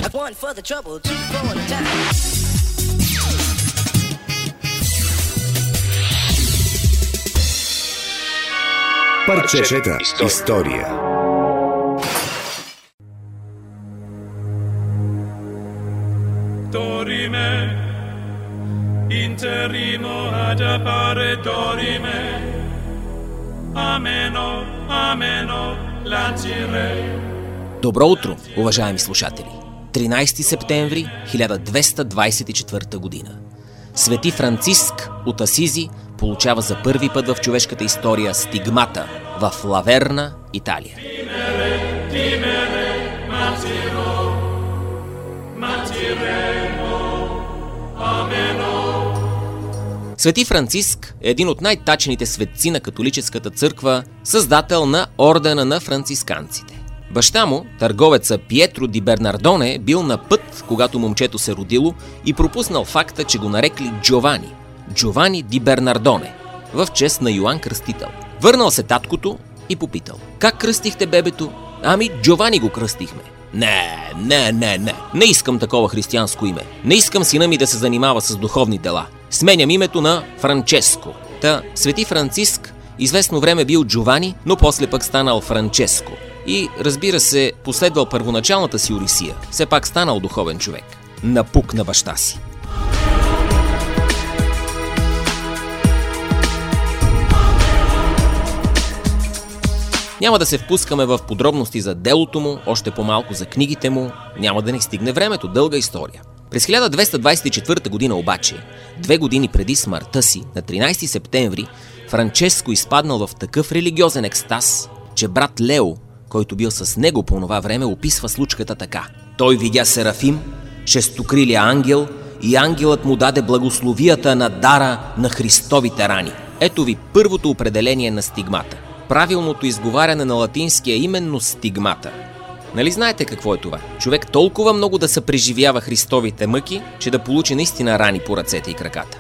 Парчета история. Dorime, interimo ad appare dorime, ameno, ameno, lancire. Добро утро, уважаеми слушатели! 13 септември 1224 година. Свети Франциск от Асизи получава за първи път в човешката история стигмата в Лаверна, Италия. Свети Франциск е един от най-тачените светци на католическата църква, създател на ордена на францисканците. Баща му, търговеца Пиетро ди Бернардоне, бил на път, когато момчето се родило, и пропуснал факта, че го нарекли Джовани ди Бернардоне, в чест на Йоан Кръстител. Върнал се таткото и попитал: "Как кръстихте бебето?" "Ами, Джовани го кръстихме." Не искам такова християнско име. Не искам сина ми да се занимава с духовни дела. Сменям името на Франческо. Та Свети Франциск известно време бил Джовани, но после пък станал Франческо. И, разбира се, последвал първоначалната си орисия. Все пак станал духовен човек. Напук на баща си. Няма да се впускаме в подробности за делото му, още по-малко за книгите му, няма да ни стигне времето, дълга история. През 1224 година обаче, 2 години преди смъртта си, на 13 септември, Франческо изпаднал в такъв религиозен екстаз, че брат Лео, който бил с него по това време, описва случката така: "Той видя Серафим, шестокрилия ангел, и ангелът му даде благословията на дара на Христовите рани." Ето ви първото определение на стигмата. Правилното изговаряне на латинския именно стигмата. Нали знаете какво е това? Човек толкова много да се преживява Христовите мъки, че да получи наистина рани по ръцете и краката.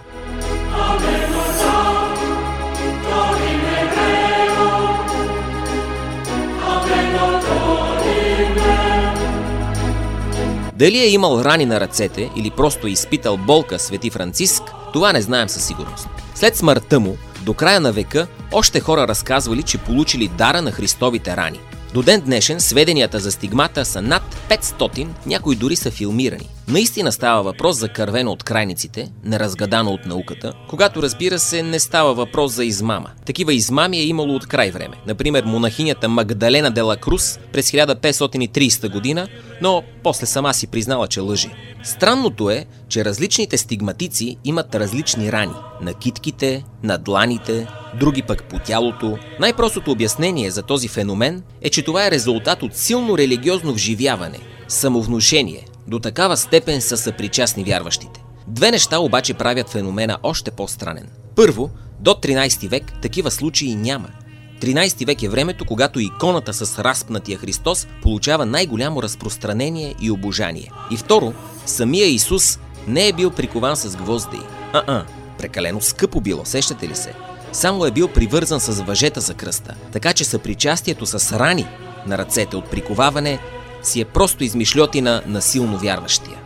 Дали е имал рани на ръцете или просто изпитал болка Свети Франциск, това не знаем със сигурност. След смъртта му, до края на века, още хора разказвали, че получили дара на Христовите рани. До ден днешен сведенията за стигмата са над 500, някои дори са филмирани. Наистина става въпрос за кървено от крайниците, неразгадано от науката, когато, разбира се, не става въпрос за измама. Такива измами е имало от край време. Например, монахинята Магдалена де ла Крус през 1530 година, но после сама си признала, че лъже. Странното е, че различните стигматици имат различни рани. На китките, на дланите, други пък по тялото. Най-простото обяснение за този феномен е, че това е резултат от силно религиозно вживяване, самовнушение. До такава степен са съпричастни вярващите. Две неща обаче правят феномена още по-странен. Първо, до 13 век такива случаи няма. 13 век е времето, когато иконата с разпнатия Христос получава най-голямо разпространение и обожание. И второ, самия Исус не е бил прикован с гвозди. Прекалено скъпо било, сещате ли се? Само е бил привързан с въжета за кръста, така че съпричастието с рани на ръцете от приковаване си е просто измишльотина на силно вярващия.